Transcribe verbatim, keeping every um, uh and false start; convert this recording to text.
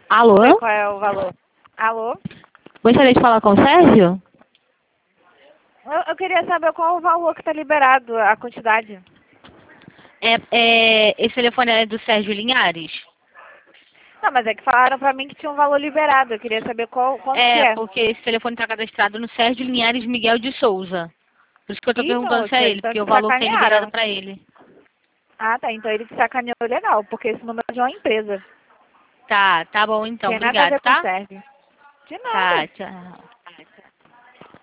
Alô? Não sei qual é o valor. Alô? Gostaria de falar com o Sérgio? Eu, eu queria saber qual o valor que está liberado, a quantidade. É, é, esse telefone é do Sérgio Linhares? Não, mas é que falaram pra mim que tinha um valor liberado. Eu queria saber qual, quanto que É, é. porque esse telefone está cadastrado no Sérgio Linhares Miguel de Souza. Por isso que eu estou Ih, perguntando se é moça, ele, então porque te o valor que tem liberado sacanearam. para ele. Ah, tá. Então ele te sacaneou legal, porque esse número é de uma empresa. Tá, tá bom então. Tem nada a Obrigado, ver com tá? serve. De Tá, nada. tchau.